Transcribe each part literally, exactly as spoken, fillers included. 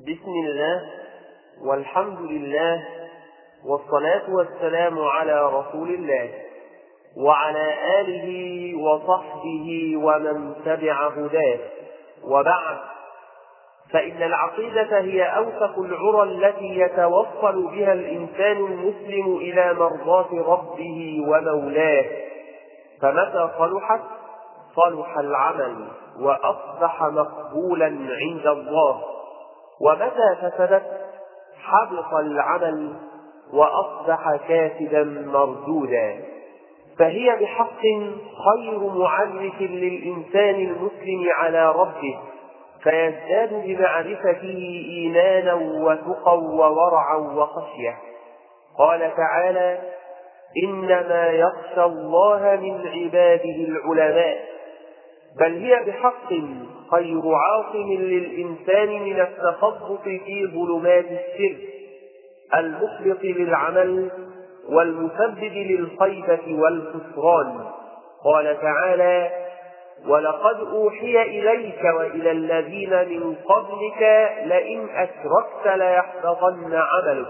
بسم الله والحمد لله والصلاة والسلام على رسول الله وعلى آله وصحبه ومن تبع هداه، وبعد، فإن العقيدة هي أوثق العرى التي يتوصل بها الإنسان المسلم إلى مرضاة ربه ومولاه، فمتى صلحت صلح العمل وأصبح مقبولا عند الله، ومتى فسدت حبط العمل وأصبح كاسدا مردودا. فهي بحق خير معرف للإنسان المسلم على ربه، فيزداد بمعرفته إيمانا وتقى وورعا وخشية. قال تعالى: إنما يخشى الله من عباده العلماء. بل هي بحق خير عاصم للإنسان من التخبط في ظلمات الشرك المحبط للعمل والمسبب للخيبة والخسران. قال تعالى: ولقد أوحي إليك وإلى الذين من قبلك لئن أشركت ليحبطن عملك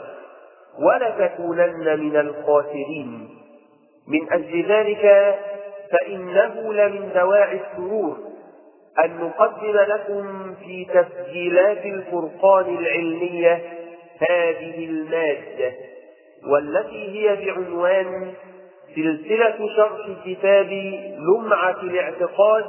ولتكونن من الخاسرين. من أجل ذلك فإنه لمن دواعي السرور أن نقدم لكم في تسجيلات الفرقان العلمية هذه المادة، والتي هي بعنوان سلسلة شرح كتاب لمعة الاعتقاد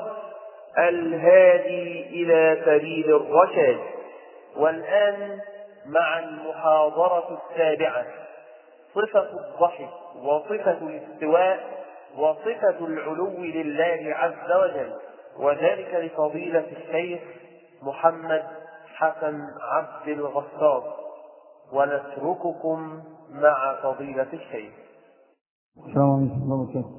الهادي إلى سبيل الرشاد. والآن مع المحاضرة السابعة: صفة الضحك وصفة الاستواء وصفة العلو لله عز وجل، وذلك لفضيلة الشيخ محمد حسن عبد الغفار. ونترككم مع فضيلة الشيخ. السلام عليكم ورحمة الله وبركاته.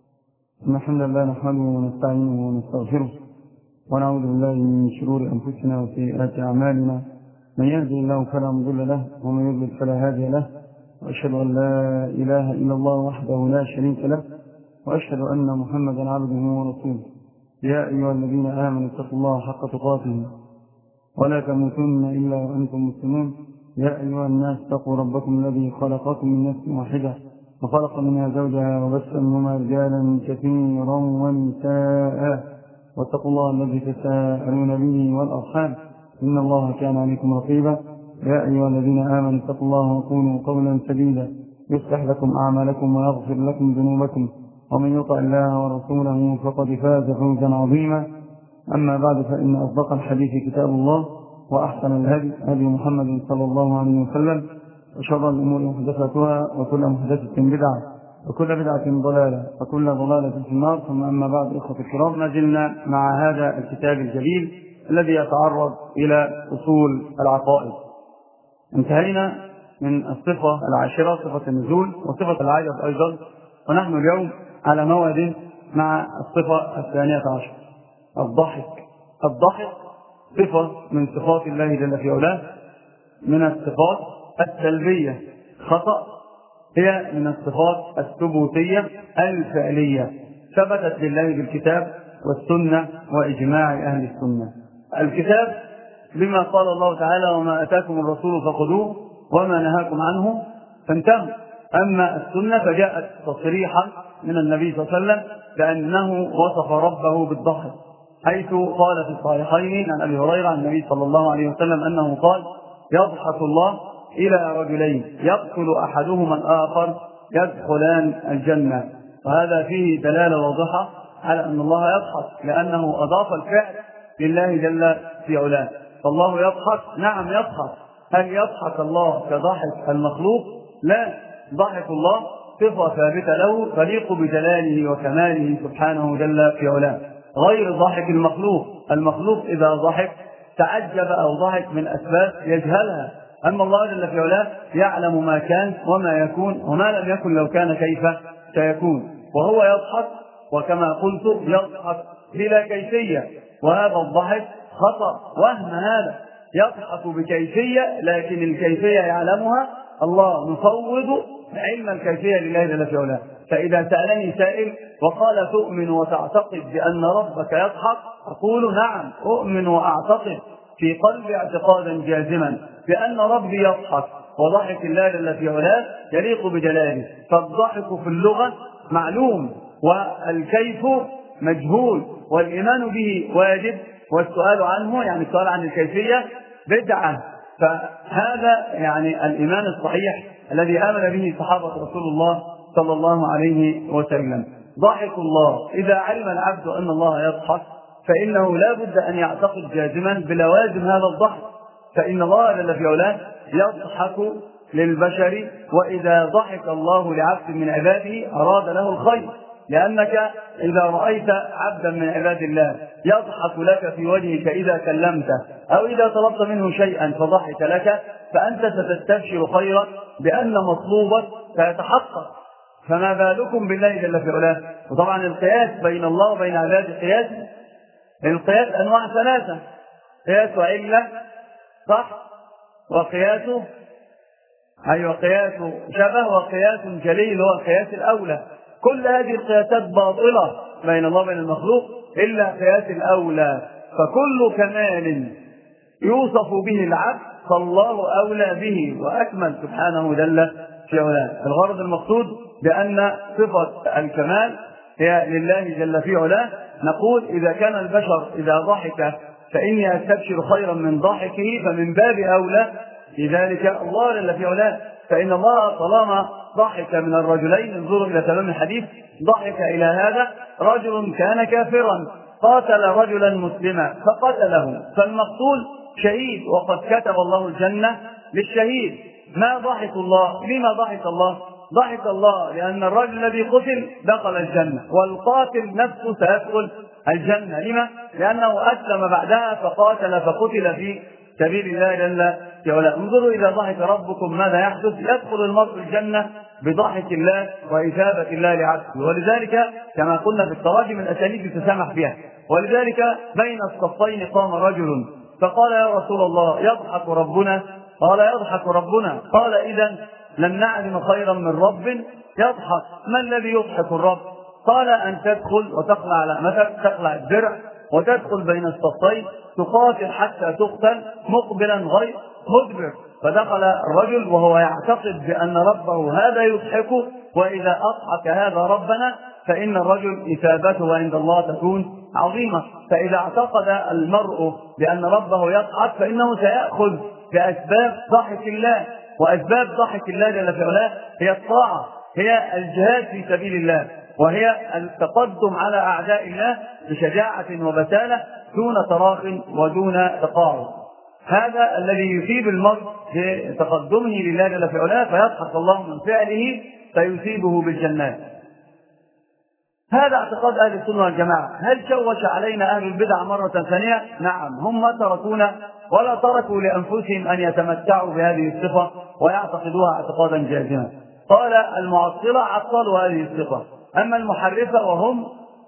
الحمد لله نحمده ونستعينه ونستغفره ونعوذ بالله من شرور أنفسنا وسيئات أعمالنا، من يهده الله فلا مضل له ومن يضلل فلا هادي له، وأشهد أن لا إله إلا الله وحده لا شريك له، وأشهد أن محمدا عبده ورسوله. يا أيها الذين آمنوا اتقوا الله حق تقاته ولا تموتن إلا وأنتم مسلمون. يا أيها الناس اتقوا ربكم الذي خلقكم من نفس واحدة وخلق منها زوجها وبث منهما رجالا كثيرا ونساء، واتقوا الله الذي تساءلون به والأرحام إن الله كان عليكم رقيبا. يا أيها الذين آمنوا اتقوا الله وقولوا قولا سديدا يصلح لكم أعمالكم ويغفر لكم ذنوبكم، ومن يطع الله ورسوله فقد فاز فوزا عظيما. أما بعد، فإن أصدق الحديث كتاب الله، وأحسن الهدي هدي محمد صلى الله عليه وسلم، وشر الأمور محدثاتها، وكل محدثة بدعة، وكل بدعة ضلالة، وكل ضلالة في النار. ثم أما بعد، إخوة الكرام، ما زلنا مع هذا الكتاب الجليل الذي يتعرض إلى أصول العقائد. انتهينا من الصفة العاشرة، صفة النزول، وصفة العجب أيضا، ونحن اليوم على موعد مع الصفة الثانية عشر، الضحك. الضحك صفة من صفات الله جل في علاه، من الصفات السلبية خطأ، هي من الصفات الثبوتية الفعلية، ثبتت لله بالكتاب والسنة وإجماع أهل السنة. الكتاب بما قال الله تعالى: وما أتاكم الرسول فخذوه وما نهاكم عنه فانتهوا. أما السنة فجاءت تصريحا من النبي صلى الله عليه وسلم بأنه وصف ربه بالضحك، حيث قال في الصحيحين عن أبي هريرة عن النبي صلى الله عليه وسلم أنه قال: يضحك الله إلى رجلين يقتل أحدهما الآخر يدخلان الجنة. وهذا فيه دلالة واضحة على أن الله يضحك، لأنه أضاف الفعل لله جل في علاه. فالله يضحك، نعم يضحك. هل يضحك الله كضحك المخلوق؟ لا، ضحك الله صفة ثابتة له تليق بجلاله وكماله سبحانه جل في علاه، غير ضحك المخلوق. المخلوق إذا ضحك تعجب أو ضحك من أسباب يجهلها، أما الله جل في علاه يعلم ما كان وما يكون وما لم يكن لو كان كيف سيكون. وهو يضحك، وكما قلت يضحك بلا كيفية، وهذا الضحك خطأ، وهم هذا. يضحك بكيفية، لكن الكيفية يعلمها الله، نفوض علم الكيفية لله جل في علاه. فإذا سألني سائل وقال: تؤمن وتعتقد بأن ربك يضحك؟ أقول: نعم، أؤمن وأعتقد. في قلبي اعتقادا جازما بأن ربي يضحك، وضحك الله جل في علاه يليق بجلاله. فالضحك في اللغة معلوم، والكيف مجهول، والإيمان به واجب، والسؤال عنه يعني السؤال عن الكيفية بدعة. فهذا يعني الإيمان الصحيح الذي آمن به صحابة رسول الله صلى الله عليه وسلم. ضحك الله، إذا علم العبد أن الله يضحك فإنه لا بد أن يعتقد جازما بلوازم هذا الضحك، فإن الله جل في علاه يضحك للبشر، وإذا ضحك الله لعبد من عباده أراد له الخير، لأنك إذا رأيت عبدا من عباد الله يضحك لك في وجهك إذا كلمته أو إذا طلبت منه شيئا فضحك لك، فأنت ستستبشر خيرا بأن مطلوبك سيتحقق. فما بالكم بالله جل في علاه؟ وطبعا القياس بين الله وبين عباده قياس، القياس أنواع ثلاثة: قياس علة صح، وقياس أيوة قياس شبه، وقياس جليل هو القياس الأولى. كل هذه القياسات باطلة بين الله وبين المخلوق إلا قياس الأولى. فكل كمال يوصف به العبد فالله أولى به وأكمل سبحانه جل في علاه. الغرض المقصود بأن صفة الكمال هي لله جل في علاه. نقول إذا كان البشر إذا ضحك فإني أستبشر خيرا من ضحكه، فمن باب أولى في ذلك الله جل في علاه. فإن الله طالما ضحك من الرجلين، انظروا إلى تمام الحديث، ضحك إلى هذا رجل كان كافرا قاتل رجلا مسلما فقتله، فالمقتول شهيد وقد كتب الله الجنة للشهيد. ما ضحك الله؟ لما ضحك الله؟ ضحك الله لأن الرجل الذي قتل دخل الجنة، والقاتل نفسه سيدخل الجنة. لما؟ لأنه أسلم بعدها فقاتل فقتل في سبيل الله جل وعلا. انظروا إذا ضحك ربكم ماذا يحدث؟ يدخل المرء الجنة بضحك الله وإثابة الله لعبده. ولذلك كما قلنا في التراجم الأساليب تسامح فيها. ولذلك بين الصفين قام رجل فقال: يا رسول الله يضحك ربنا؟ قال: يضحك ربنا. قال: إذن لن نعلم خيرا من رب يضحك. ما الذي يضحك الرب؟ قال: أن تدخل وتخلع لحمتك، تخلع الدرع وتدخل بين الصفين تقاتل حتى تقتل مقبلا غير مدبر. فدخل الرجل وهو يعتقد بأن ربه هذا يضحكه، وإذا أضحك هذا ربنا فإن الرجل إثابته عند الله تكون عظيمة. فإذا اعتقد المرء بأن ربه يضحك فإنه سيأخذ بأسباب ضحك الله، وأسباب ضحك الله جل في علاه هي الطاعة، هي الجهاد في سبيل الله، وهي التقدم على أعداء الله بشجاعة وبسالة دون تراخ ودون تقاعد. هذا الذي يثيب المرء بتقدمه لله جل في علاه، فيضحك الله من فعله فيثيبه بالجنات. هذا اعتقاد أهل السنة والجماعة. هل شوش علينا أهل البدع مرة ثانية؟ نعم، هم ما تركونا ولا تركوا لأنفسهم أن يتمتعوا بهذه الصفة ويعتقدوها اعتقادا جازما. قال المعطلة عطلوا هذه الصفة. أما المحرفة وهم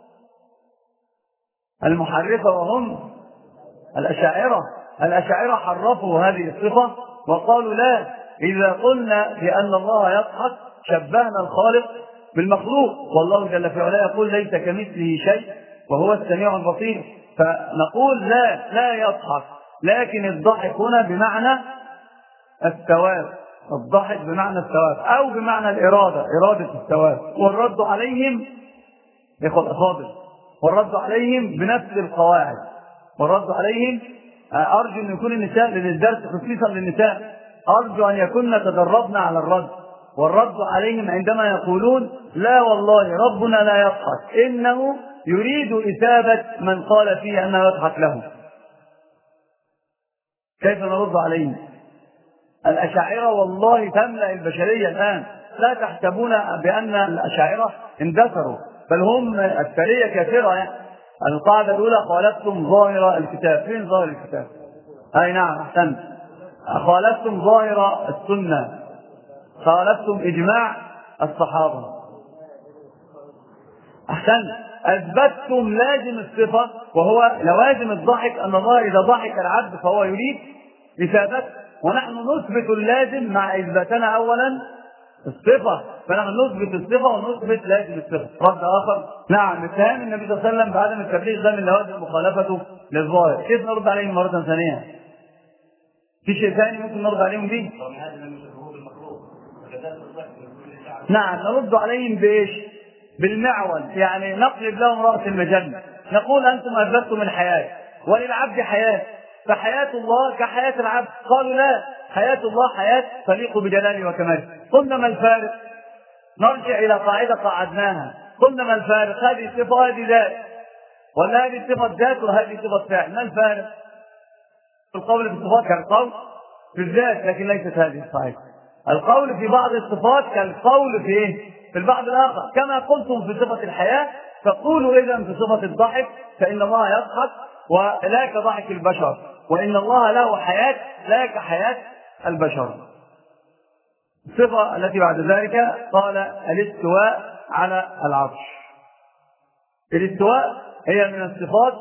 المحرفة وهم الأشاعرة الأشاعرة حرفوا هذه الصفة وقالوا: لا، إذا قلنا بأن الله يضحك شبهنا الخالق بالمخلوق، والله جل في علاه يقول: ليس كمثله شيء وهو السميع البصير. فنقول: لا لا يضحك، لكن الضحك هنا بمعنى الثواب، الضحك بمعنى الثواب أو بمعنى الإرادة، إرادة الثواب. والرد عليهم إخوة الأفاضل، والرد عليهم بنفس القواعد، والرد عليهم أرجو أن يكون النساء للدرس خصيصا للنساء، أرجو أن يكون تدربنا على الرد. والرد عليهم عندما يقولون: لا والله ربنا لا يضحك، إنه يريد إثابة من قال فيه أنه يضحك له. كيف نرد عليهم؟ الأشاعرة والله تملأ البشرية الآن، لا تحسبون بأن الأشاعرة اندثروا، بل هم أكثرية كثيرة. يعني القاعدة الأولى: خالفتم ظاهر الكتاب. فين ظاهر الكتاب؟ أي نعم، أحسنت. خالفتم ظاهر السنة، خالفتم إجماع الصحابة. أحسنت. أثبتتم لازم الصفة وهو لوازم الضحك، أن الله إذا ضحك العبد فهو يريد إثابته، ونحن نثبت اللازم مع إثباتنا أولا الصفة، فنحن نثبت الصفة ونثبت لازم الصفة. رد آخر: نعم، اتهام النبي صلى الله عليه وسلم بعدم التبليغ ده من لوازم مخالفته للظاهر. كيف نرد عليه مرة ثانية؟ في شيء ثاني ممكن نرد عليهم به؟ نعم، نرد عليهم بايش؟ بالمعول، يعني نقلب لهم رأس المجنة، نقول انتم اثبتم الحياة وللعبد حياة، فحياة الله كحياة العبد. قالوا لا، حياة الله حياة تليق بجلاله وكماله. قلنا ما الفارق؟ نرجع الى قاعدة قعدناها، قلنا ما الفارق؟ هذه صفة وهذه ذات، ولا هذه صفة ذات وهذه صفة فعل، ما الفارق؟ القول في الصفات كالقول في الذات، لكن ليست هذه الصحيحة. القول في بعض الصفات كالقول في ايه؟ في البعض الاخر. كما قلتم في صفة الحياة فقولوا اذا في صفة الضحك، فان الله يضحك ولا كضحك البشر، وان الله له حياة لا كحياة البشر. الصفة التي بعد ذلك قال الاستواء على العرش. الاستواء هي من الصفات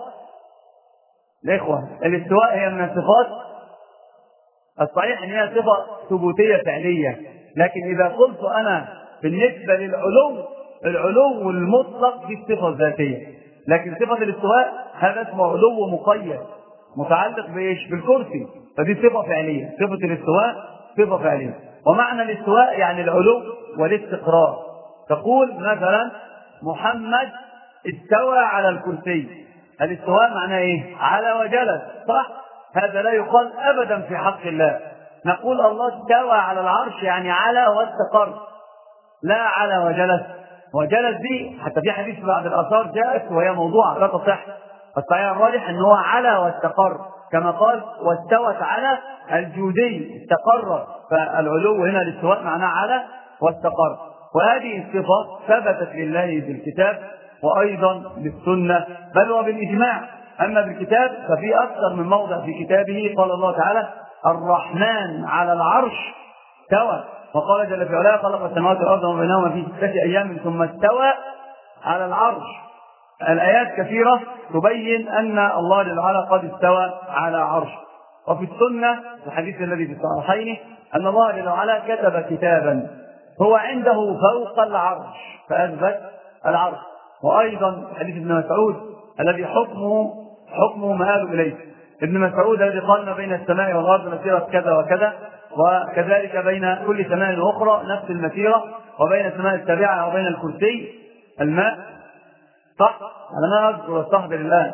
الإخوة، الاستواء هي من الصفات الصحيح ان هي صفة ثبوتية فعلية، لكن اذا قلت انا بالنسبة للعلو، العلو المطلق دي الصفة الذاتية، لكن صفة الاستواء هذا اسمه علو مقيد متعلق بايش؟ بالكرسي، فدي صفة فعلية. صفة الاستواء صفة فعلية، ومعنى الاستواء يعني العلو والاستقرار. تقول مثلا محمد استوى على الكرسي، الاستواء معناه ايه؟ على وجلس، صح؟ هذا لا يقال ابدا في حق الله. نقول الله استوى على العرش يعني على واستقر، لا على وجلس. وجلس دي حتى في حديث بعض الاثار جاءت وهي موضوعه لا تصح، الصحيح الراجح ان هو على واستقر، كما قال واستوت على الجودي، استقرت. فالعلو هنا الاستواء معناه على واستقر، وهذه الصفه ثبتت لله بالكتاب وايضا بالسنه بل وبالاجماع. اما بالكتاب ففي اكثر من موضع في كتابه قال الله تعالى الرحمن على العرش استوى، وقال جل في علاه خلق السماوات والارض وما بينهما في سته ايام ثم استوى على العرش. الايات كثيره تبين ان الله جل وعلا قد استوى على عرشه. وفي السنه الحديث الذي في الصحيحين ان الله جل وعلا كتب كتابا هو عنده فوق العرش فاثبت العرش. وايضا حديث ابن مسعود الذي حكمه حكمه مآل اليه، ابن مسعود الذي قال ما بين السماء والارض مسيره كذا وكذا، وكذلك بين كل سماء اخرى نفس المسيره، وبين السماء السابعه وبين الكرسي الماء، صح؟ انا ما اذكر استحضر الان،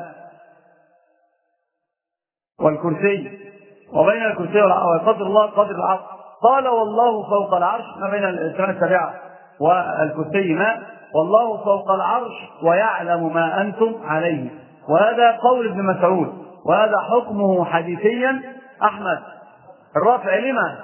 والكرسي وبين الكرسي وقدر الله قدر العرش. قال والله فوق العرش، ما بين السماء السابعه والكرسي ماء، والله فوق العرش ويعلم ما انتم عليه. وهذا قول ابن مسعود، وهذا حكمه حديثيا احمد. الرافع لما؟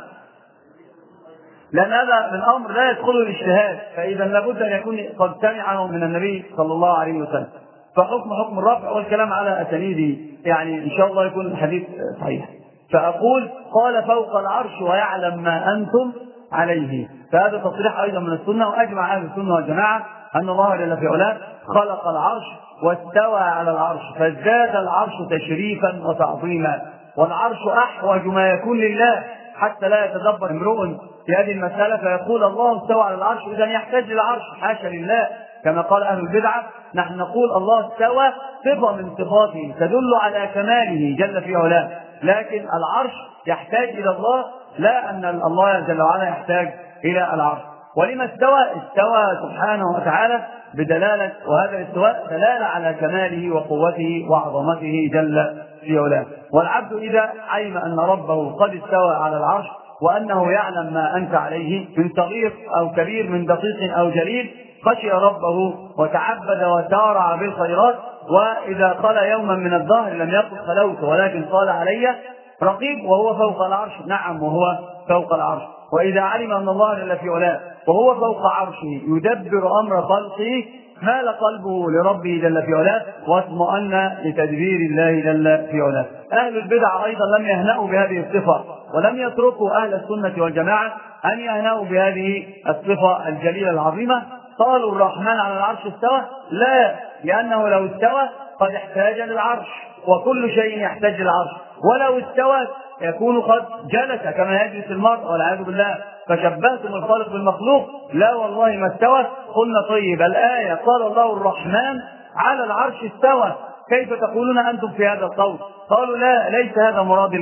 لان هذا من امر لا يدخله الاجتهاد، فاذا لابد ان يكون قد سمعه من النبي صلى الله عليه وسلم، فحكم حكم الرفع والكلام على اسانيده، يعني ان شاء الله يكون الحديث صحيح. فاقول قال فوق العرش ويعلم ما انتم عليه، فهذا تصريح ايضا من السنه، واجمع اهل السنه والجماعه ان الله جل في علاه خلق العرش واستوى على العرش، فازداد العرش تشريفا وتعظيما، والعرش احوج ما يكون لله، حتى لا يتدبر امرؤ في هذه المساله فيقول الله استوى على العرش اذا يحتاج للعرش، حاشا لله. كما قال اهل البدعه نحن نقول الله استوى صفه من صفاته تدل على كماله جل في علاه، لكن العرش يحتاج الى الله، لا ان الله جل وعلا يحتاج الى العرش. ولما استوى؟ استوى سبحانه وتعالى بدلاله، وهذا الاستواء دلاله على كماله وقوته وعظمته جل في علاه. والعبد اذا علم ان ربه قد استوى على العرش وانه يعلم ما انت عليه من صغير او كبير، من دقيق او جليل، خشي ربه وتعبد وسارع بالخيرات. واذا قال يوما من الدهر لم يقل خلوت ولكن قال علي رقيب وهو فوق العرش، نعم وهو فوق العرش. واذا علم ان الله جل في علاه وهو فوق عرشه يدبر امر خلقه مال قلبه لربه جل في علاه واطمأن لتدبير الله جل في علاه. اهل البدع ايضا لم يهنأوا بهذه الصفه، ولم يتركوا اهل السنه والجماعه ان يهنأوا بهذه الصفه الجليله العظيمه. قالوا الرحمن على العرش استوى، لا، لانه لو استوى قد احتاج للعرش، وكل شيء يحتاج للعرش، ولو استوى يكون قد جلس كما يجلس المرء والعياذ بالله، فشبهتم الخالق بالمخلوق. لا والله ما استوى. قلنا طيب الآية قال الله الرحمن على العرش استوى، كيف تقولون أنتم في هذا القول؟ قالوا لا، ليس هذا مراد الله،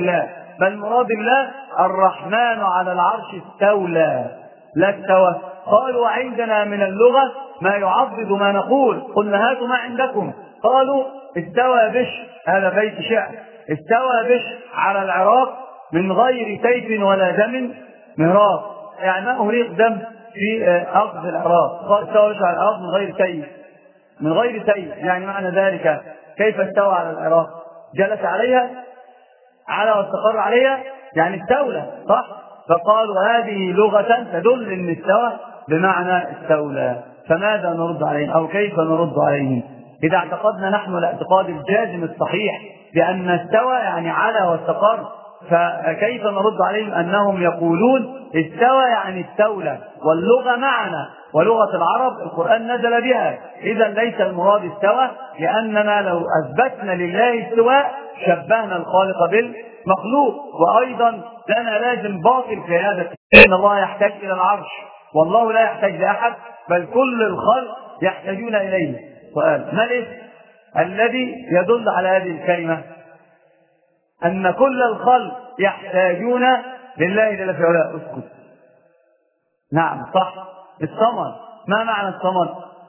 بل مراد الله الرحمن على العرش استولى لا استوى. قالوا عندنا من اللغة ما يعضد ما نقول، قلنا هاتوا ما عندكم. قالوا استوى بشر، هذا بيت شعر، استوى بشر على العراق من غير سيف ولا دم مهراق، يعني ما أهريق دم في أرض العراق. قال استوى بشر على العراق من غير سيف، من غير سيف، يعني معنى ذلك كيف استوى على العراق؟ جلس عليها، على واستقر عليها، يعني استولى، صح؟ فقالوا هذه لغة تدل ان استوى بمعنى استولى. فماذا نرد عليهم او كيف نرد عليهم؟ اذا اعتقدنا نحن الاعتقاد الجازم الصحيح بان استوى يعني على واستقر، فكيف نرد عليهم انهم يقولون استوى يعني استولى، واللغة معنا ولغة العرب القرآن نزل بها، اذا ليس المراد استوى، لاننا لو اثبتنا لله استواء شبهنا الخالق بالمخلوق. وايضا لنا لازم باطل في هذا، ان الله يحتاج الى العرش والله لا يحتاج لاحد، بل كل الخلق يحتاجون اليه. سؤال: ما الاسم الذي يدل على هذه الكلمة؟ ان كل الخلق يحتاجون لله جل في علاه. اسكت. نعم صح، الصمد. ما معنى الصمد؟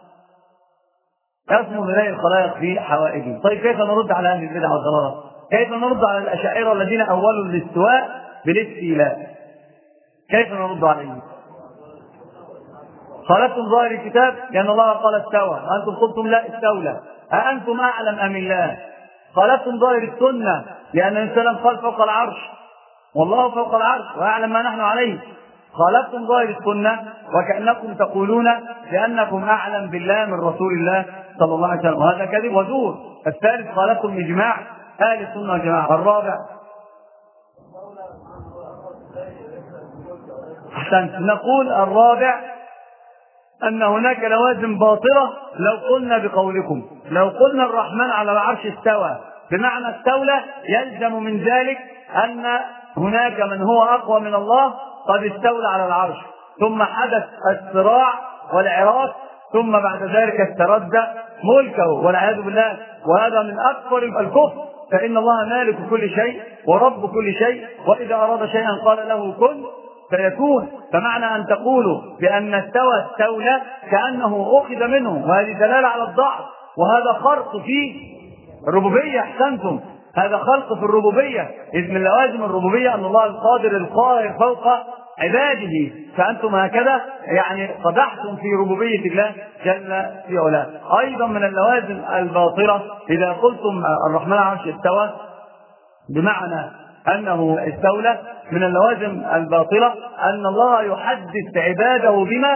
يصمد اليه الخلائق في حوائجه. طيب كيف نرد على اهل البدع والضلال؟ كيف نرد على الاشاعره الذين اولوا الاستواء بالاستيلاء؟ كيف نرد عليهم؟ خالفتم ظاهر الكتاب لان الله قال استوى وانتم قلتم لا استولى، أأنتم اعلم ام الله؟ خالفتم ظاهر السنه لان الانسان قال فوق العرش والله فوق العرش واعلم ما نحن عليه. خالفتم ظاهر السنه وكانكم تقولون لانكم اعلم بالله من رسول الله صلى الله عليه وسلم، وهذا كذب وزور. الثالث: خالفتم اجماع اهل السنه والجماعه. الرابع: احسنت، نقول الرابع ان هناك لوازم باطله لو قلنا بقولكم، لو قلنا الرحمن على العرش استوى بمعنى استولى، يلزم من ذلك ان هناك من هو اقوى من الله قد استولى على العرش، ثم حدث الصراع والعراك، ثم بعد ذلك استرد ملكه والعياذ بالله، وهذا من اكبر الكفر، فان الله مالك كل شيء ورب كل شيء، واذا اراد شيئا قال له كن فيكون. فمعنى ان تقولوا بان استوى استولى كانه اخذ منه، وهذه دلاله على الضعف، وهذا خرق في الربوبيه. احسنتم، هذا خلق في الربوبيه، اذ من لوازم الربوبيه ان الله القادر القاهر فوق عباده، فانتم هكذا يعني قدحتم في ربوبيه الله جل في علاه. ايضا من اللوازم الباطله اذا قلتم الرحمن على العرش استوى بمعنى انه استولى، من اللوازم الباطله ان الله يحدث عباده بما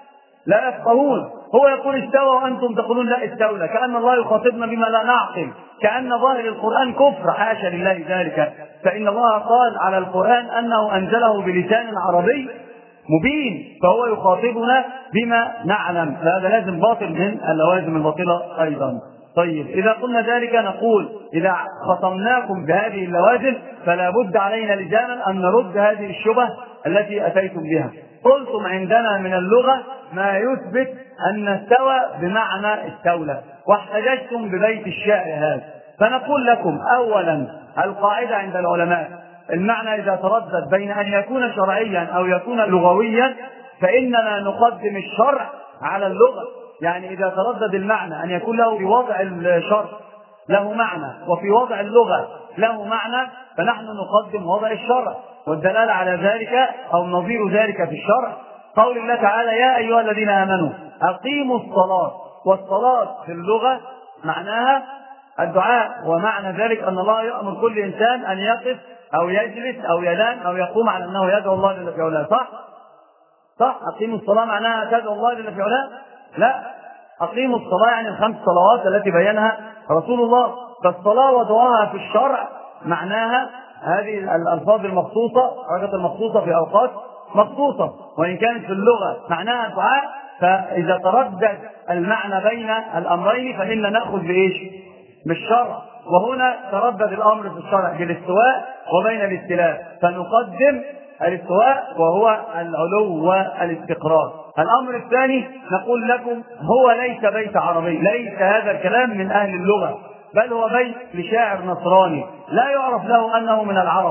لا يفقهون. هو يقول استوى وانتم تقولون لا استولى، كأن الله يخاطبنا بما لا نعقل، كأن ظاهر القرآن كفر. حاشا لله ذلك، فإن الله قال على القرآن أنه أنزله بلسان عربي مبين، فهو يخاطبنا بما نعلم، فهذا لازم باطل من اللوازم الباطلة أيضا. طيب إذا قلنا ذلك نقول إذا خصمناكم بهذه اللوازم فلا بد علينا لزاما أن نرد هذه الشبهة التي أتيتم بها. قلتم عندنا من اللغة ما يثبت أن استوى بمعنى استولى، واحتججتم ببيت الشعر هذا، فنقول لكم أولا القاعدة عند العلماء المعنى إذا تردد بين أن يكون شرعيا أو يكون لغويا فإننا نقدم الشرع على اللغة. يعني إذا تردد المعنى أن يكون له في وضع الشرع له معنى وفي وضع اللغة له معنى، فنحن نقدم وضع الشرع، والدلالة على ذلك أو نظير ذلك في الشرع قول الله تعالى يا أيها الذين آمنوا أقيموا الصلاة. والصلاة في اللغة معناها الدعاء، ومعنى ذلك أن الله يأمر كل إنسان أن يقف أو يجلس أو ينام أو يقوم على أنه يدعو الله جل في علاه. صح؟ صح؟ أقيموا الصلاة معناها تدعو الله جل في علاه؟ لا، أقيموا الصلاة يعني الخمس صلوات التي بينها رسول الله. فالصلاة وضعها في الشرع معناها هذه الألفاظ المخصوصة، حاجات المخصوصة في أوقات مخصوصة، وإن كانت في اللغة معناها دعاء، فإذا تردد المعنى بين الأمرين فإن نأخذ بإيش؟ بالشرع. وهنا تردد الأمر في الشرع بالاستواء وبين الاستلاء، فنقدم الاستواء وهو العلو والاستقرار. الأمر الثاني نقول لكم هو ليس بيت عربي، ليس هذا الكلام من أهل اللغة، بل هو بيت لشاعر نصراني لا يعرف له أنه من العرب،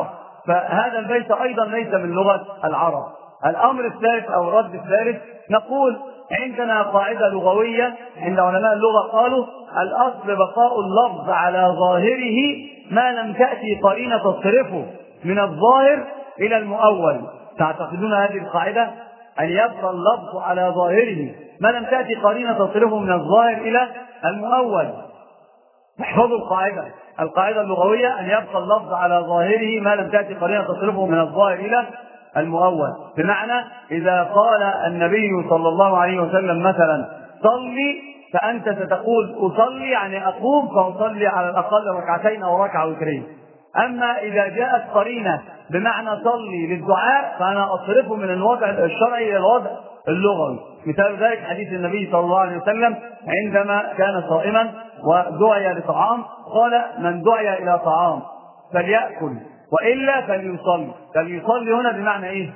فهذا البيت أيضا ليس من لغة العرب. الأمر الثالث أو الرد الثالث، نقول عندنا قاعدة لغوية عند علماء اللغة قالوا الأصل بقاء اللفظ على ظاهره ما لم تأتي قرينة تصرفه من الظاهر إلى المؤول. تعتقدون هذه القاعدة؟ أن يبقى اللفظ على ظاهره ما لم تأتي قرينة تصرفه من الظاهر إلى المؤول. احفظوا القاعدة، القاعدة اللغوية أن يبقى اللفظ على ظاهره ما لم تأتي قرينة تصرفه من الظاهر إلى المؤول. بمعنى إذا قال النبي صلى الله عليه وسلم مثلا صلي، فأنت ستقول أصلي يعني أقوم، فأصلي على الأقل ركعتين أو ركعة وترين. أما إذا جاءت قرينة بمعنى صلي للدعاء فأنا أصرفه من الوضع الشرعي إلى الوضع اللغوي. مثال ذلك حديث النبي صلى الله عليه وسلم عندما كان صائما ودعي لطعام قال من دعي إلى طعام فليأكل وإلا فليصلي. فليصلي هنا بمعنى إيه؟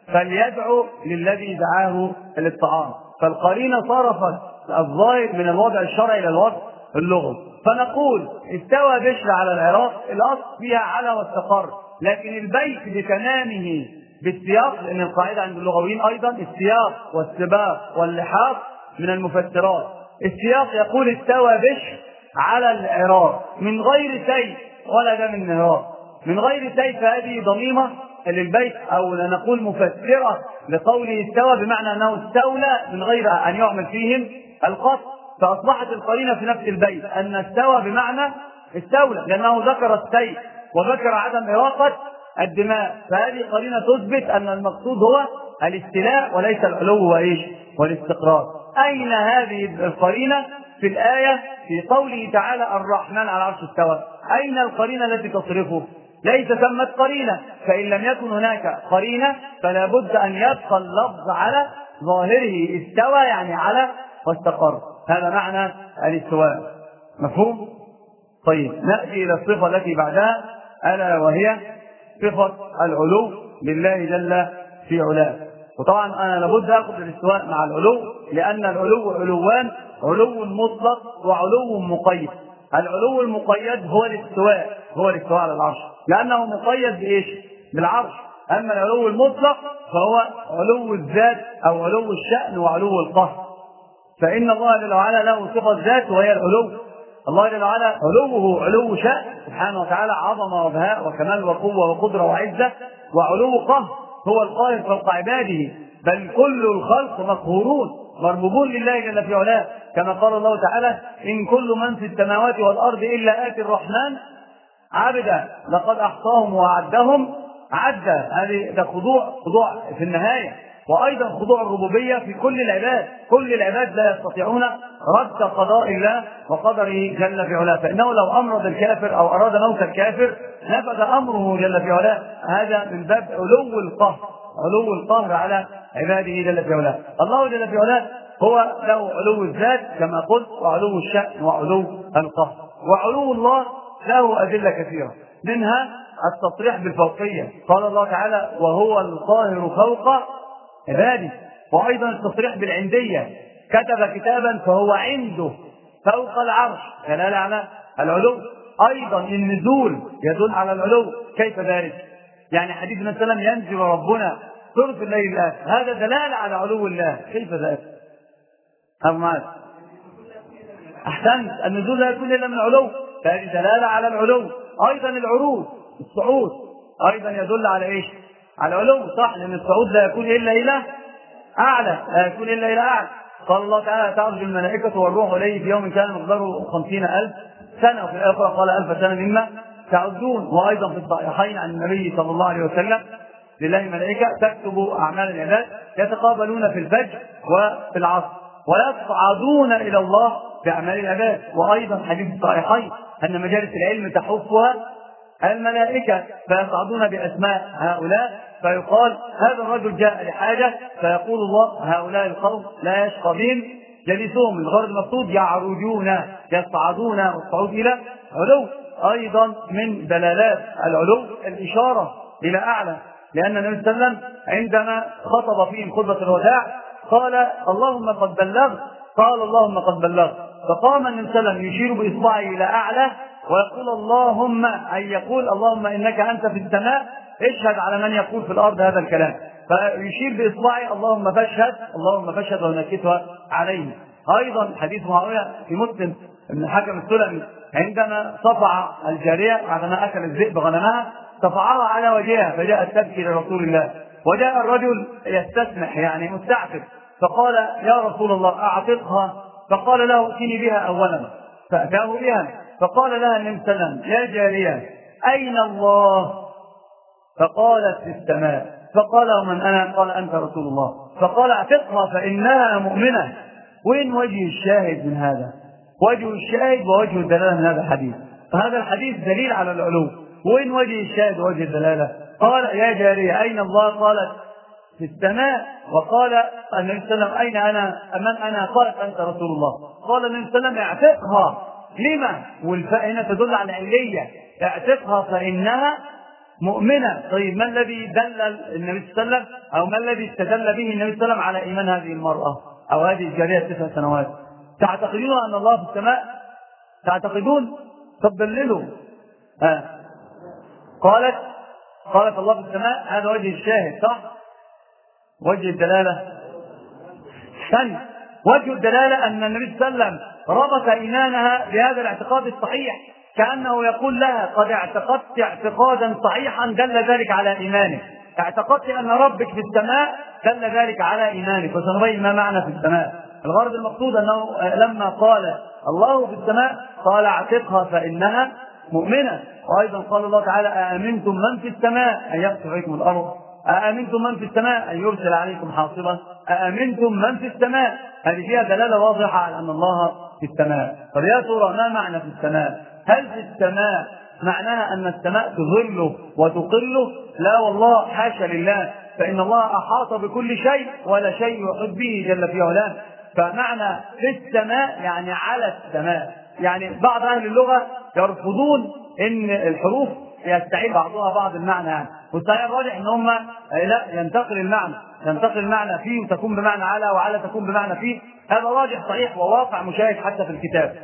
فليدعو للذي دعاه للطعام. فالقرينة صرفت الظاهر من الوضع الشرعي إلى الوضع اللغوي. فنقول استوى بشر على العراق، الأصل فيها على واستقر، لكن البيت بتمامه بالسياق، لأن القاعدة عند اللغويين أيضا السياق والسباق واللحاق من المفسرات. السياق يقول استوى بشر على العراق من غير سيف ولا دم النهار. من غير سيف هذه ضميمة للبيت، أو لنقول مفسرة لقوله استوى بمعنى أنه استولى من غير أن يعمل فيهم القتل. فأصبحت القرينة في نفس البيت أن استوى بمعنى استولى، لأنه ذكر السيف وذكر عدم إراقة الدماء. فهذه قرينة تثبت أن المقصود هو الاستيلاء وليس العلو وإيش والاستقرار. أين هذه القرينة في الآية في قوله تعالى الرحمن على العرش استوى؟ أين القرينة التي تصرفه؟ ليس ثمة قرينة. فإن لم يكن هناك قرينة فلا بد أن يبقى اللفظ على ظاهره، استوى يعني على واستقر. هذا معنى الاستواء. مفهوم؟ طيب نأتي إلى الصفة التي بعدها، ألا وهي صفة العلو لله جل في علاه. وطبعا أنا لابد أخذ الاستواء مع العلو، لأن العلو علوان، علو مطلق وعلو مقيد. العلو المقيد هو الاستواء، هو الاستواء على العرش، لأنه مقيد بإيش؟ بالعرش. أما العلو المطلق فهو علو الذات أو علو الشأن وعلو القهر. فإن الله جل وعلا له صفة ذات وهي العلو. الله جل وعلا علوه علو شأن سبحانه وتعالى، عظمة وبهاء وكمال وقوة وقدرة وعزة. وعلو قهر هو القاهر فوق عباده، بل كل الخلق مقهورون مربوبون لله جل في علاه، كما قال الله تعالى إن كل من في السماوات والأرض إلا آتي الرحمن عبدا لقد أحصاهم وعدهم عدا. هذه ده خضوع خضوع في النهاية، وأيضا خضوع الربوبية في كل العباد. كل العباد لا يستطيعون رد قضاء الله وقدره جل في علاه، فإنه لو أمرض الكافر أو أراد موت الكافر نفذ أمره جل في علاه. هذا من باب علو القهر، علو القهر على عباده جل في علاه. الله جل في علاه هو له علو الذات كما قلت، وعلو الشأن وعلو القهر. وعلو الله له أدلة كثيرة، منها التصريح بالفوقية. قال الله تعالى وهو القاهر فوق عباده. وأيضا التصريح بالعندية، كتب كتابا فهو عنده فوق العرش، دلالة على العلو. أيضا النزول يدل على العلو. كيف ذلك؟ يعني حديث النبي صلى الله عليه وسلم ينزل ربنا ثلث الليل الآخر، هذا دلالة على علو الله. كيف ذلك؟ أبو معاذ أحسنت، النزول لا يكون إلا من العلو، فهذه دلالة على العلو. أيضا العروج الصعود أيضا يدل على إيش؟ على العلو، صح، لأن الصعود لا يكون إلا إلى أعلى، لا يكون إلا إلى أعلى. قال الله تعالى تعرج الملائكة والروح إليه في يوم كان مقداره خمسين ألف سنة، وفي الآخرة قال ألف سنة مما تعدون. وأيضا في الصحيحين عن النبي صلى الله عليه وسلم لله ملائكة تكتب أعمال العباد يتقابلون في الفجر وفي العصر ويصعدون إلى الله بأعمال العباد. وأيضا حديث الصحيحين أن مجالس العلم تحفها الملائكة فيصعدون بأسماء هؤلاء، فيقال هذا الرجل جاء لحاجة، فيقول الله هؤلاء القوم لا يشقى بهم جلسهم. الغرض المقصود يعرجون يصعدون والصعود إلى علو. أيضا من دلالات العلو الإشارة إلى أعلى، لأن النبي صلى الله عليه وسلم عندما خطب فيهم خطبة الوداع قال اللهم قد بلغت، قال اللهم قد بلغت، فقام النبي صلى الله عليه وسلم يشير بإصبعه إلى أعلى ويقول اللهم، أي يقول اللهم إنك أنت في السماء اشهد على من يقول في الأرض هذا الكلام، فيشير بإصبعه اللهم فاشهد، اللهم فاشهد ونكتها عليه. أيضا حديث معاوية في مسلم ابن الحكم السلمي عندما صفع الجارية بعدما أكل الذئب غنمها صفعها على وجهها فجاءت تبكي لرسول الله، وجاء الرجل يستسمح يعني مستعفف فقال يا رسول الله أعتقها، فقال له ائتني بها أولا فأتاه بها، فقال لها النبي صلى الله عليه وسلم يا جارية أين الله؟ فقالت في السماء، فقال ومن أنا؟ قال أنت رسول الله، فقال اعتقها فإنها مؤمنة. وين وجه الشاهد من هذا؟ وجه الشاهد ووجه الدلالة من هذا الحديث، فهذا الحديث دليل على العلو. وين وجه الشاهد ووجه الدلالة؟ قال يا جارية أين الله؟ قالت في السماء. وقال النبي صلى الله عليه وسلم أين أنا؟ من أنا؟ قالت أنت رسول الله. قال النبي صلى الله عليه وسلم اعتقها. لما؟ والفاء هنا تدل على علية، اعتقها فإنها مؤمنة. طيب ما الذي دل النبي صلى الله عليه وسلم أو ما الذي استدل به النبي صلى الله عليه وسلم على إيمان هذه المرأة أو هذه الجارية تسع سنوات؟ تعتقدون أن الله في السماء؟ تعتقدون؟ طب دللوا. آه. قالت قالت الله في السماء، هذا وجه الشاهد صح؟ وجه الدلالة ثاني، وجه الدلالة أن النبي صلى الله عليه وسلم ربط إيمانها بهذا الاعتقاد الصحيح، كأنه يقول لها قد اعتقدت اعتقادا صحيحا دل ذلك على إيمانك، اعتقدت أن ربك في السماء دل ذلك على إيمانك. وسنبين ما معنى في السماء. الغرض المقصود أنه لما قال الله في السماء قال اعتقها فإنها مؤمنة. وأيضا قال الله تعالى أأمنتم من في السماء أن يخسف بكم الأرض، أأمنتم من في السماء أن يرسل عليكم حاصبا، أأمنتم من في السماء. هذه فيها دلالة واضحة على أن الله في السماء. طب يا ترى ما معنى في السماء؟ هل في السماء معناها أن السماء تظله وتقله؟ لا والله، حاشا لله، فإن الله أحاط بكل شيء ولا شيء يحيط به جل في علاه. فمعنى في السماء يعني على السماء. يعني بعض أهل اللغة يرفضون إن الحروف يستعيد بعضها بعض المعنى يعني. والصحيح الراجح ان هم لا ينتقل المعنى ينتقل المعنى فيه وتكون بمعنى على وعلى تكون بمعنى فيه. هذا راجح صحيح وواقع مشاهد حتى في الكتاب.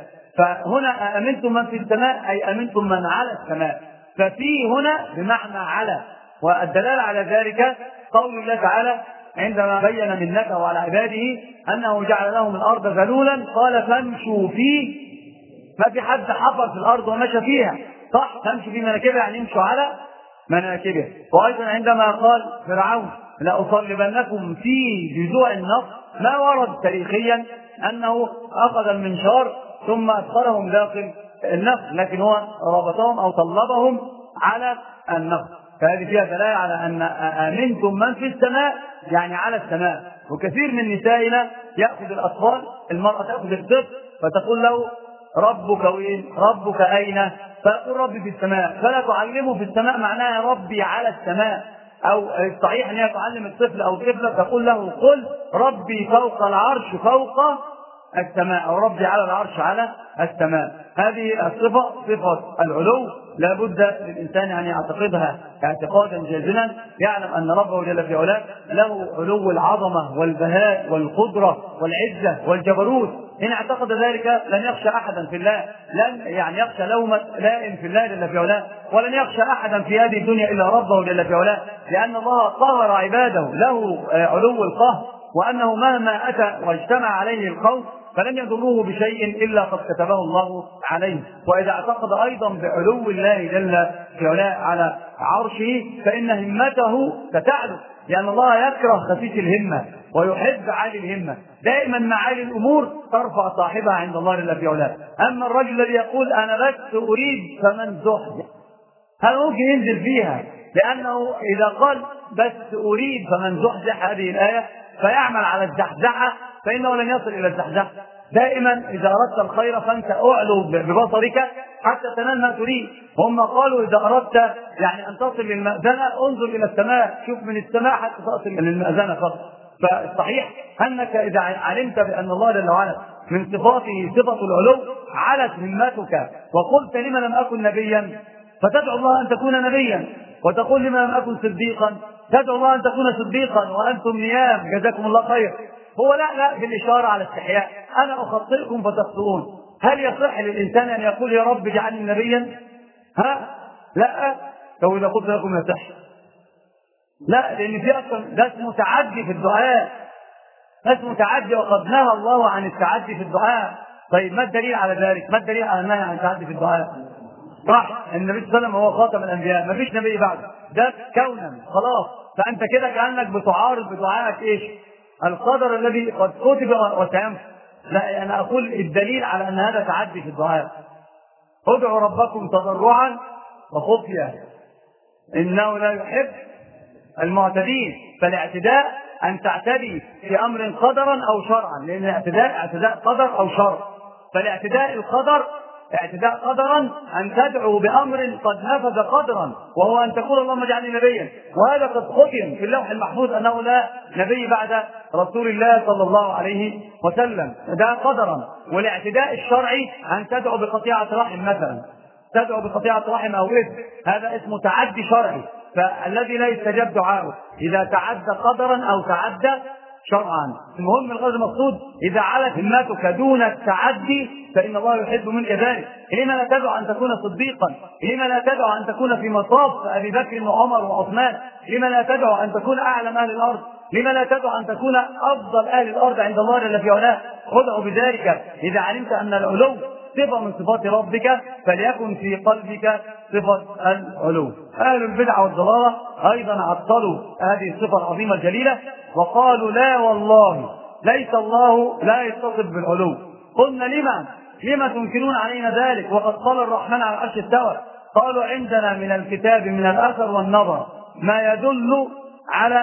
فهنا أأمنتم من في السماء أي أمنتم من على السماء، ففي هنا بمعنى على. والدلالة على ذلك قول الله تعالى عندما بين منته على عباده أنه جعل لهم الأرض ذلولا قال فامشوا فيه. ما في حد حفر في الأرض ومشى فيها صح؟ تمشي في مناكبها يعني يمشوا على مناكبه. وأيضا عندما قال فرعون لأصلبنكم في جذوع النخل، ما ورد تاريخيا أنه أخذ المنشار ثم أدخلهم داخل النخل، لكن هو ربطهم أو طلبهم على النخل. فهذه فيها دلالة على أن آمنتم من في السماء يعني على السماء. وكثير من نسائنا يأخذ الأطفال، المرأة تأخذ الطفل فتقول له ربك وين؟ ربك أين؟ فيقول ربي في السماء، فلا تعلمه في السماء معناها ربي على السماء. أو الصحيح أن هي تعلم الطفل أو الطفلة تقول له قل ربي فوق العرش فوق السماء، أو ربي على العرش على السماء. هذه الصفة صفة العلو لا بد للإنسان أن يعتقدها اعتقادا جازما، يعلم أن ربه جل في علاه له علو العظمة والبهاء والقدرة والعزة والجبروت. إن اعتقد ذلك لن يخشى أحدا في الله، لن يعني يخشى لومة لائم في الله جل في علاه، ولن يخشى أحدا في هذه الدنيا إلا ربه جل في علاه، لأن الله قهر عباده، له علو القهر، وأنه مهما أتى واجتمع عليه الخوف فلن يضروه بشيء إلا قد كتبه الله عليه. وإذا اعتقد أيضا بعلو الله جل في علاه على عرشه فإن همته ستعلو، لأن الله يكره خفيف الهمة ويحب عالي الهمة. دائما معالي الأمور ترفع صاحبها عند الله جل في علاه. أما الرجل الذي يقول أنا بس أريد فمن زحزح، هل ممكن ينزل فيها؟ لأنه إذا قال بس أريد فمن زحزح هذه الآية فيعمل على الزحزحة فإنه لن يصل إلى الزحزحة. دائما إذا أردت الخير فأنت أعلو ببصرك حتى تنال ما تريد. هم قالوا إذا أردت يعني أن تصل للمأذنة انظر إلى السماء، شوف من السماء حتى تصل للمأذنة فقط. فالصحيح أنك إذا علمت بأن الله جل وعلا من صفاته صفة العلو علت همتك وقلت لما لم أكن نبيا فتدعو الله أن تكون نبيا، وتقول لما لم أكن صديقا تدعو الله أن تكون صديقا وأنتم نيام جزاكم الله خير. هو لا لا بالإشارة على استحياء، أنا أخطئكم فتخطئون. هل يصح للإنسان أن يقول يا رب اجعلني نبيا؟ ها؟ لا. لو إذا قلت لكم يصح. لا، لأن في أصلا ده اسمه تعدي في الدعاء. ده اسمه تعدي، وقد نهى الله عن التعدي في الدعاء. طيب ما الدليل على ذلك؟ ما الدليل على النهي عن التعدي في الدعاء؟ صح، النبي صلى الله عليه وسلم هو خاتم الأنبياء، ما فيش نبي بعده، ده كونا خلاص. فأنت كده كأنك بتعارض بدعائك إيش؟ القدر الذي قد كتب وسيمحى. لا، أنا أقول الدليل على أن هذا تعدي في الدعاء. ادعوا ربكم تضرعا وخفيا إنه لا يحب المعتدين. فالاعتداء أن تعتدي في أمر قدرا أو شرعا، لأن الاعتداء اعتداء قدر أو شرع. فالاعتداء القدر اعتداء قدرا أن تدعو بأمر قد نفذ قدرا، وهو أن تقول اللهم اجعلني نبيا، وهذا قد ختم في اللوح المحفوظ أنه لا نبي بعد رسول الله صلى الله عليه وسلم، ده قدرا. والاعتداء الشرعي أن تدعو بقطيعة رحم مثلا، تدعو بقطيعة رحم أو إثم، هذا اسمه تعدي شرعي. فالذي لا يستجاب دعاؤه إذا تعدى قدرا أو تعدى شرعا. المهم الغرض المقصود إذا علت همتك دون التعدي فإن الله يحب منك ذلك. لما لا تدعو أن تكون صديقا؟ لما لا تدعو أن تكون في مصاف أبي بكر وعمر وعثمان؟ لما لا تدعو أن تكون أعلم أهل الأرض؟ لما لا تدعو أن تكون أفضل أهل الأرض عند الله جل في علاه؟ خذه بذلك. إذا علمت أن العلو صفة من صفات ربك فليكن في قلبك صفة العلو. أهل البدع والضلالة أيضا عطلوا هذه الصفة العظيمة الجليلة وقالوا لا والله ليس الله لا يتصف بالعلو. قلنا لما لما تنكرون علينا ذلك وقد قال الرحمن على العرش استوى؟ قالوا عندنا من الكتاب من الأثر والنظر ما يدل على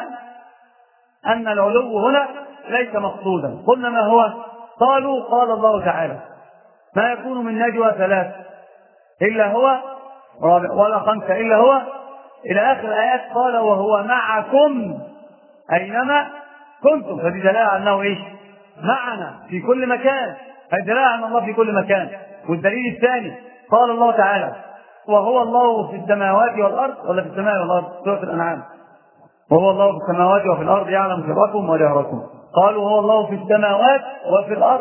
أن العلو هنا ليس مقصودا. قلنا ما هو؟ قالوا قال الله تعالى ما يكون من نجوى ثلاث إلا هو رابع ولا خمسة إلا هو إلى آخر الآيات. قال وهو معكم أينما كنتم، فدي دلالة على أنه إيش؟ معنا في كل مكان، هذه دلالة على أن الله في كل مكان. والدليل الثاني قال الله تعالى وهو الله في السماوات والأرض، ولا في السماء والأرض؟ سورة الأنعام. وهو الله في السماوات وفي الأرض يعلم سركم وجهركم. قالوا وهو الله في السماوات وفي الأرض،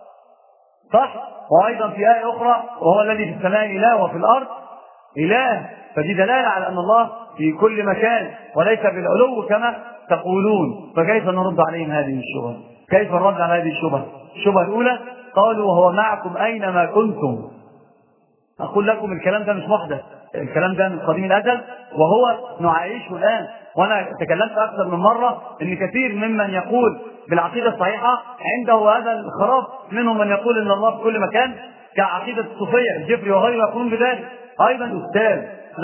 صح. وأيضا في آية أخرى وهو الذي في السماء إله وفي الأرض إله. فدي دلالة على أن الله في كل مكان وليس بالعلو كما تقولون. فكيف نرد عليهم هذه الشبهة؟ كيف نرد على هذه الشبهة؟ الشبهة الأولى قالوا وهو معكم أينما كنتم. أقول لكم الكلام ده مش محدث، الكلام ده من قديم الأزل وهو نعيشه الآن. وأنا تكلمت أكثر من مرة إن كثير ممن يقول بالعقيدة الصحيحة عنده هذا الخراب، منهم من يقول إن الله في كل مكان كعقيدة الصوفية الجبري وغيره يقولون بذلك. أيضا أستاذ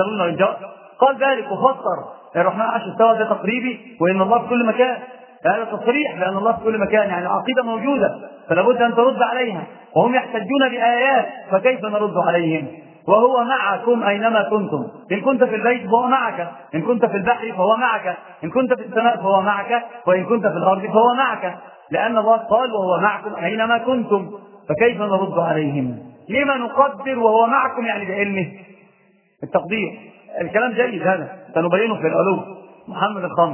قال ذلك وفسر الرحمن عرش استوى ده تقريبي وإن الله في كل مكان، هذا تصريح بأن الله في كل مكان، يعني عقيدة موجودة فلا بد أن ترد عليها. وهم يحتجون بآيات فكيف نرد عليهم؟ وهو معكم أينما كنتم، إن كنت في البيت فهو معك، إن كنت في البحر فهو معك، إن كنت في السماء فهو معك، وإن كنت في الأرض فهو معك، لأن الله قال وهو معكم أينما كنتم. فكيف نرد عليهم؟ لما نقدر وهو معكم يعني بعلمه التقدير؟ الكلام جيد هذا سنبينه في العلوم. محمد الخامس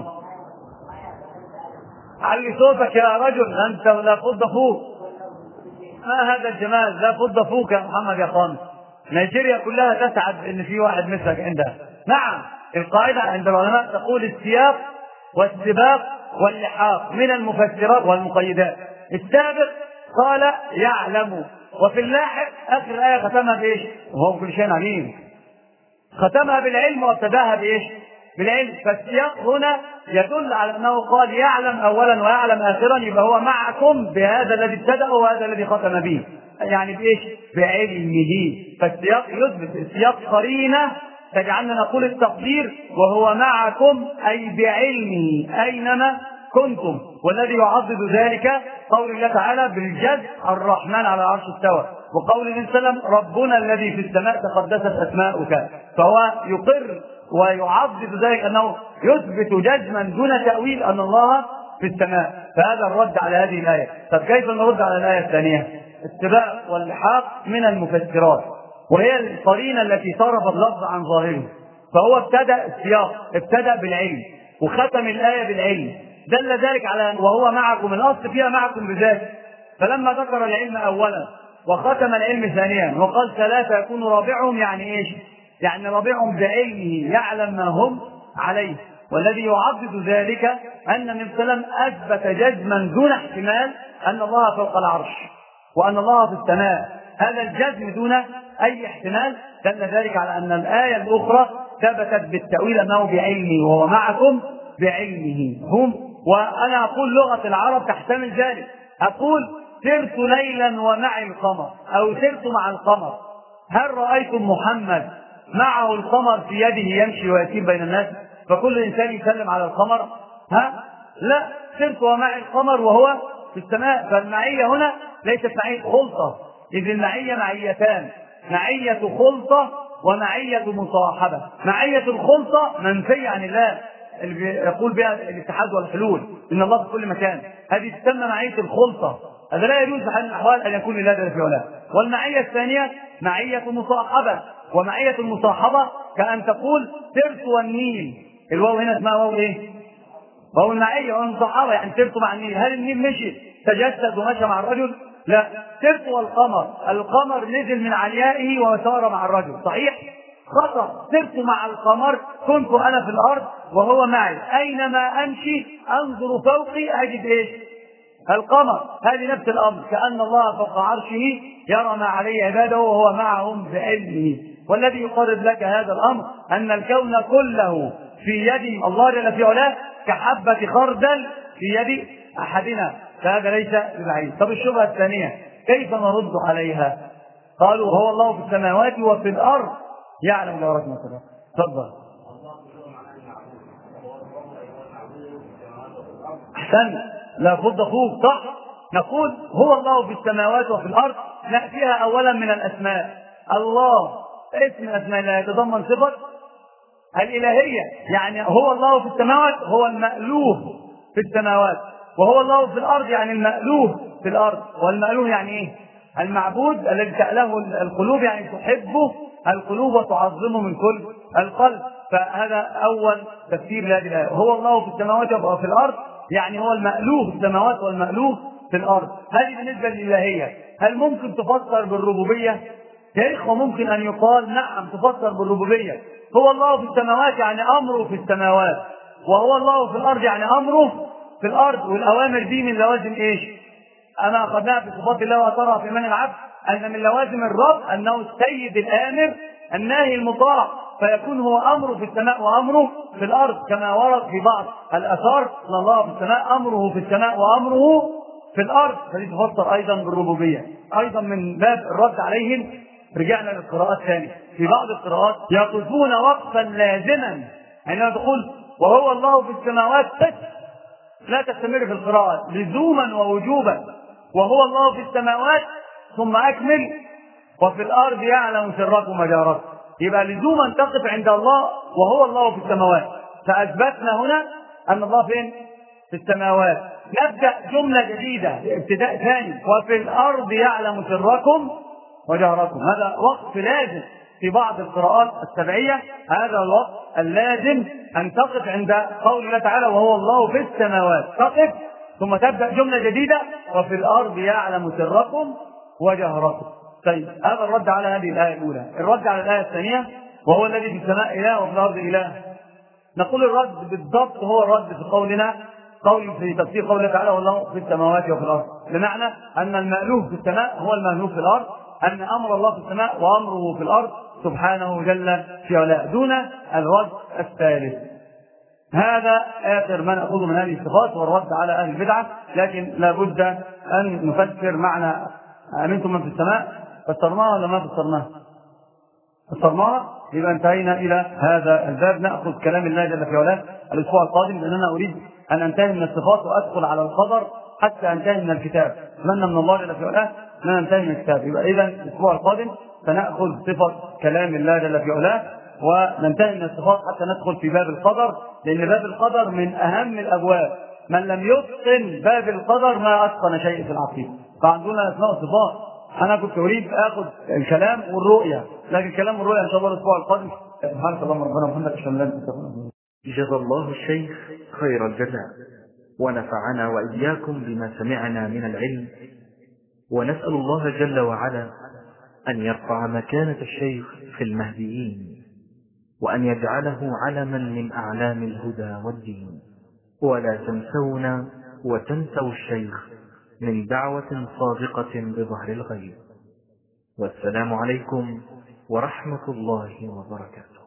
علي صوتك يا رجل، أنت لا فض فوق. ما هذا الجمال؟ لا فض فوق يا محمد يا خامس. نيجيريا كلها تسعد ان في واحد مثلك عندها. نعم، القاعدة عند العلماء تقول السياق والسباق واللحاق من المفسرات والمقيدات. السابق قال يعلم، وفي اللاحق اخر الايه ختمها بايش؟ وهو كل شيء عليم. ختمها بالعلم وابتداها بايش؟ بالعلم. فالسياق هنا يدل على انه قال يعلم اولا ويعلم اخرا، يبقى هو معكم بهذا الذي ابتدأ وهذا الذي ختم به، يعني بايش؟ بعلمه. فالسياق يثبت، السياق قرينه تجعلنا نقول التقدير وهو معكم اي بعلمه اينما كنتم. والذي يعضد ذلك قول الله تعالى بالجد الرحمن على العرش استوى، وقول النبي صلى الله عليه وسلم ربنا الذي في السماء تقدست اسماؤك. فهو يقر ويعضد ذلك انه يثبت جزما دون تأويل ان الله في السماء. فهذا الرد على هذه الآية. طب كيف نرد على الآية الثانية؟ السباق واللحاق من المفسرات، وهي القرينة التي صرفت اللفظ عن ظاهره. فهو ابتدأ السياق ابتدأ بالعلم وختم الآية بالعلم، دل ذلك على وهو معكم، الأصل فيها معكم بذلك. فلما ذكر العلم أولا وختم العلم ثانيا وقال ثلاثة يكون رابعهم، يعني ايش؟ يعني رابعهم بعلمه يعلم ما هم عليه. والذي يعضد ذلك أن النبي صلى الله عليه وسلم أثبت جزما دون احتمال أن الله فوق العرش وأن الله في السماء. هذا الجزم دون أي احتمال دل ذلك على أن الآية الأخرى ثبتت بالتأويل أنه بعلمه وهو معكم بعلمه هم. وأنا أقول لغة العرب تحتمل ذلك، أقول سرت ليلا ومعي القمر أو سرت مع القمر. هل رأيتم محمد معه القمر في يده يمشي ويسير بين الناس فكل إنسان يسلم على القمر؟ ها؟ لا، سرت ومعي القمر وهو في السماء. فالمعية هنا ليست معية خلطة، إذ المعية معيتان، معية خلطة ومعية مصاحبة. معية الخلطة منفية عن الله اللي يقول بها الاتحاد والحلول إن الله في كل مكان، هذه تسمى معية الخلطة، هذا لا يجوز بحال من الأحوال أن يكون لله جل في علاه. والمعية الثانية معية مصاحبة، ومعية المصاحبة كأن تقول سرت والنيل، الواو هنا اسمها واو ايه؟ واو المعية والمصاحبة، يعني سرت مع النيل. هل النيل مشي تجسد ومشى مع الرجل؟ لا. سرت والقمر، القمر نزل من عليائه وسار مع الرجل، صحيح؟ خطأ. سرت مع القمر، كنت أنا في الأرض وهو معي، أينما أمشي أنظر فوقي أجد إيش؟ القمر. هذه نفس الأمر، كأن الله فوق عرشه يرى ما عليه عباده وهو معهم بعلمه. والذي يقرب لك هذا الأمر أن الكون كله في يد الله جل في علاه كحبة خردل في يد أحدنا، فهذا ليس ببعيد. طب الشبهة الثانية كيف نرد عليها؟ قالوا هو الله في السماوات وفي الأرض يعلم جوارات ما تفعل. تفضل. أحسن، لا فض أخوك، صح. نقول هو الله في السماوات وفي الأرض، نأتيها أولا من الأسماء. الله اسم أسماء لا يتضمن صفة الإلهية، يعني هو الله في السماوات هو المألوه في السماوات، وهو الله في الأرض يعني المألوه في الأرض. والمألوه يعني إيه؟ المعبود الذي تأله القلوب، يعني تحبه القلوب وتعظمه من كل القلب. فهذا أول تفسير لهذه الآية، هو الله في السماوات وفي الأرض يعني هو المألوه في السماوات والمألوه في الأرض. هذه بالنسبة للإلهية. هل ممكن تفسر بالربوبية؟ يا إخوة ممكن أن يقال نعم تفسر بالربوبية. هو الله في السماوات يعني أمره في السماوات، وهو الله في الأرض يعني أمره في الأرض. والأوامر دي من لوازم إيش؟ أنا أخذناها في صفات الله وأثرها في من العبد، أن من لوازم الرب أنه السيد الآمر الناهي المطاع، فيكون هو أمره في السماء وأمره في الأرض، كما ورد في بعض الآثار أن الله في السماء أمره في السماء وأمره في الأرض. فدي تفسر أيضا بالربوبية. أيضا من باب الرد عليهم رجعنا للقراءات ثاني، في بعض القراءات يقفون وقفا لازما عندما تقول وهو الله في السماوات بس، لا تستمر في القراءة لزوما ووجوبا. وهو الله في السماوات ثم أكمل وفي الأرض يعلم سركم وجهركم، يبقى لزوما تقف عند الله وهو الله في السماوات. فأثبتنا هنا أن الله فين؟ في السماوات. نبدأ جملة جديدة ابتداء ثاني، وفي الأرض يعلم سركم وجهركم. هذا وقف لازم في بعض القراءات السبعية، هذا الوقت اللازم أن تقف عند قول الله تعالى وهو الله في السماوات، تقف ثم تبدأ جملة جديدة وفي الأرض يعلم سركم وجهركم. طيب هذا الرد على هذه الآية الأولى. الرد على الآية الثانية وهو الذي في السماء إله وفي الأرض إله. نقول الرد بالضبط هو الرد في قولنا قول في تفسير قوله تعالى والله في السماوات وفي الأرض، بمعنى أن المألوه في السماء هو المألوه في الأرض، أن أمر الله في السماء وأمره في الأرض سبحانه جل في علاه، دون الرد الثالث. هذا آخر ما نأخذه من هذه الصفات والرد على أهل البدعة. لكن لا بد أن نفسر معنى أمنتم من في السماء. فسرناها ولا ما فسرناها؟ فسرناها. يبقى انتهينا إلى هذا الباب. نأخذ كلام الله جل في علاه الأسبوع القادم، لأننا أريد أن أنتهي من الصفات وأدخل على القدر حتى أنتهي من الكتاب. أتمنى من الله جل في علاه أن ننتهي من الكتاب. يبقى إذا الأسبوع القادم سنأخذ صفة كلام الله جل في علاه وننتهي من الصفات حتى ندخل في باب القدر، لأن باب القدر من أهم الأبواب. من لم يتقن باب القدر ما أتقن شيء في العقيدة. فعندنا أسماء صفات. أنا كنت أريد أخذ الكلام والرؤية، لكن الكلام والرؤية إن شاء الله الأسبوع القادم. سبحانك اللهم ربنا وبحمدك أشهد أن لا إله إلا أنت. جزا الله الشيخ خير الجزاء، ونفعنا وإياكم بما سمعنا من العلم، ونسأل الله جل وعلا أن يرفع مكانة الشيخ في المهديين، وأن يجعله علما من أعلام الهدى والدين. ولا تنسونا وتنسوا الشيخ من دعوة صادقة بظهر الغيب. والسلام عليكم ورحمة الله وبركاته.